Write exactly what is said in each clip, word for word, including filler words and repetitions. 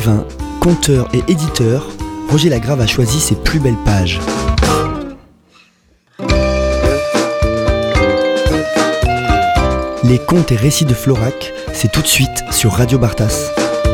Écrivain, conteur et éditeur, Roger Lagrave a choisi ses plus belles pages. Les contes et récits de Florac, c'est tout de suite sur Radio Bartas.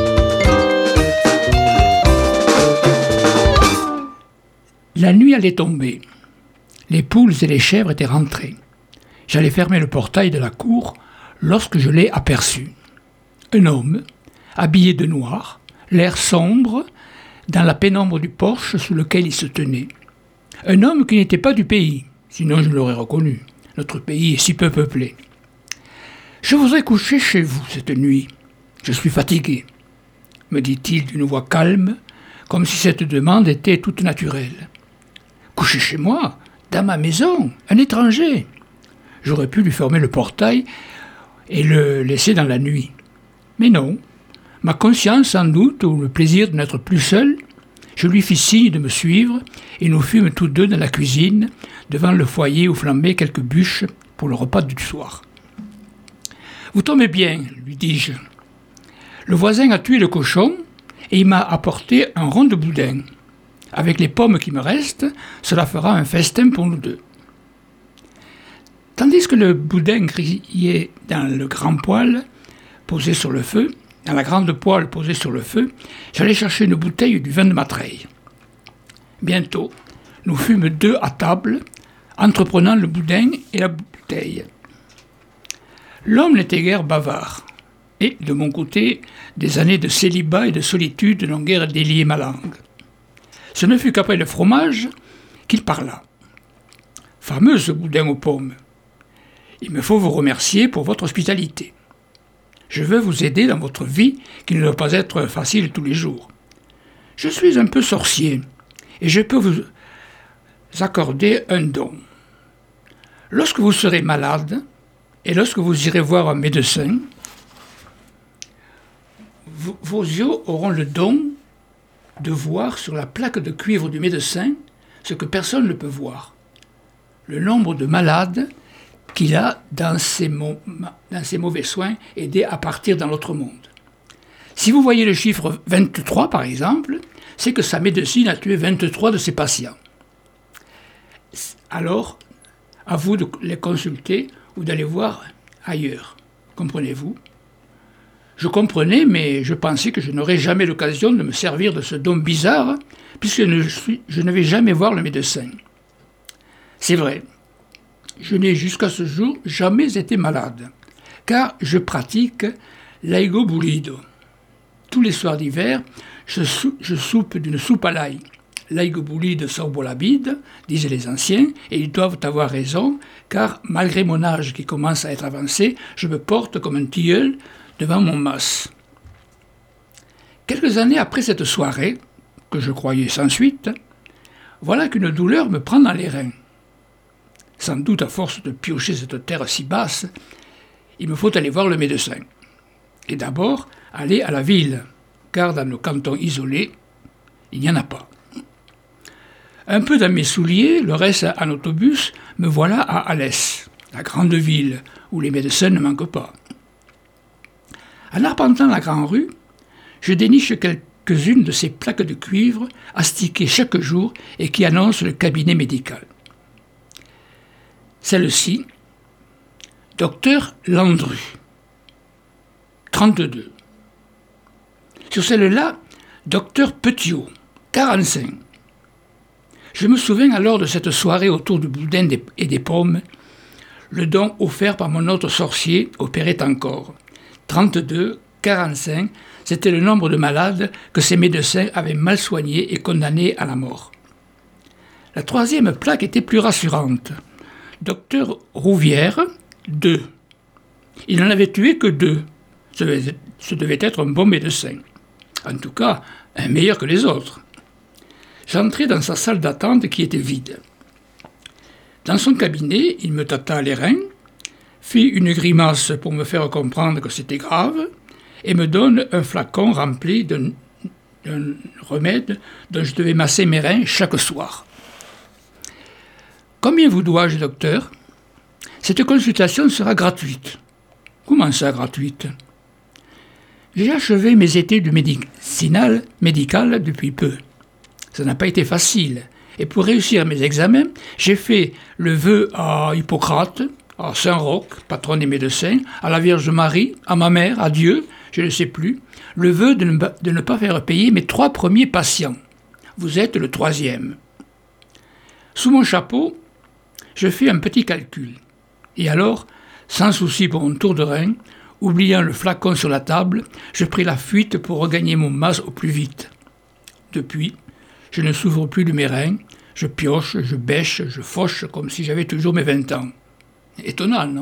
La nuit allait tomber. Les poules et les chèvres étaient rentrées. J'allais fermer le portail de la cour lorsque je l'ai aperçu. Un homme, habillé de noir, l'air sombre, dans la pénombre du porche sous lequel il se tenait. Un homme qui n'était pas du pays, sinon je l'aurais reconnu. Notre pays est si peu peuplé. « Je voudrais coucher chez vous cette nuit. Je suis fatigué, » me dit-il d'une voix calme, comme si cette demande était toute naturelle. « Coucher chez moi, dans ma maison, un étranger ?» J'aurais pu lui fermer le portail et le laisser dans la nuit. Mais non, ma conscience sans doute, ou le plaisir de n'être plus seul, je lui fis signe de me suivre et nous fûmes tous deux dans la cuisine, devant le foyer où flambaient quelques bûches pour le repas du soir. « Vous tombez bien, lui dis-je. Le voisin a tué le cochon et il m'a apporté un rond de boudin. Avec les pommes qui me restent, cela fera un festin pour nous deux. » Tandis que le boudin grillait dans le grand poêle posé sur le feu, dans la grande poêle posée sur le feu, j'allais chercher une bouteille du vin de Matreille. Bientôt, nous fûmes deux à table, entreprenant le boudin et la bouteille. L'homme n'était guère bavard, et, de mon côté, des années de célibat et de solitude n'ont guère délié ma langue. Ce ne fut qu'après le fromage qu'il parla. « Fameux ce boudin aux pommes. Il me faut vous remercier pour votre hospitalité. Je veux vous aider dans votre vie qui ne doit pas être facile tous les jours. Je suis un peu sorcier et je peux vous accorder un don. Lorsque vous serez malade et lorsque vous irez voir un médecin, vos yeux auront le don de voir sur la plaque de cuivre du médecin ce que personne ne peut voir. Le nombre de malades qu'il a, dans ses, mo- dans ses mauvais soins, aidé à partir dans l'autre monde. Si vous voyez le chiffre vingt-trois, par exemple, c'est que sa médecine a tué vingt-trois de ses patients. Alors, à vous de les consulter ou d'aller voir ailleurs. Comprenez-vous ? Je comprenais, mais je pensais que je n'aurais jamais l'occasion de me servir de ce don bizarre, puisque je, suis, je ne vais jamais voir le médecin. C'est vrai. Je n'ai jusqu'à ce jour jamais été malade, car je pratique l'aigobulido. Tous les soirs d'hiver, je, sou- je soupe d'une soupe à l'ail. L'aigobulido saubolabide, disaient les anciens, et ils doivent avoir raison, car malgré mon âge qui commence à être avancé, je me porte comme un tilleul devant mon mas. Quelques années après cette soirée, que je croyais sans suite, voilà qu'une douleur me prend dans les reins. Sans doute à force de piocher cette terre si basse, il me faut aller voir le médecin. Et d'abord, aller à la ville, car dans nos cantons isolés, il n'y en a pas. Un peu dans mes souliers, le reste en autobus, me voilà à Alès, la grande ville, où les médecins ne manquent pas. En arpentant la grande rue, je déniche quelques-unes de ces plaques de cuivre astiquées chaque jour et qui annoncent le cabinet médical. Celle-ci, docteur Landru, trente-deux. Sur celle-là, docteur Petiot, quarante-cinq. Je me souviens alors de cette soirée autour du boudin et des pommes. Le don offert par mon autre sorcier opérait encore. trente-deux, quarante-cinq, c'était le nombre de malades que ces médecins avaient mal soignés et condamnés à la mort. La troisième plaque était plus rassurante. Docteur Rouvière, deux. Il n'en avait tué que deux. Ce devait, ce devait être un bon médecin. En tout cas, un meilleur que les autres. J'entrai dans sa salle d'attente qui était vide. Dans son cabinet, il me tâta les reins, fit une grimace pour me faire comprendre que c'était grave, et me donne un flacon rempli d'un, d'un remède dont je devais masser mes reins chaque soir. « Combien vous dois-je, docteur ? Cette consultation sera gratuite. » « Comment ça, gratuite ? J'ai achevé mes études médicinales, médicales depuis peu. Ça n'a pas été facile. Et pour réussir mes examens, j'ai fait le vœu à Hippocrate, à Saint-Roch, patron des médecins, à la Vierge Marie, à ma mère, à Dieu, je ne sais plus, le vœu de ne, de ne pas faire payer mes trois premiers patients. Vous êtes le troisième. Sous mon chapeau, je fais un petit calcul. Et alors, sans souci pour mon tour de rein, oubliant le flacon sur la table, je pris la fuite pour regagner mon mas au plus vite. Depuis, je ne s'ouvre plus de mes reins, je pioche, je bêche, je fauche comme si j'avais toujours mes vingt ans. Étonnant, non ?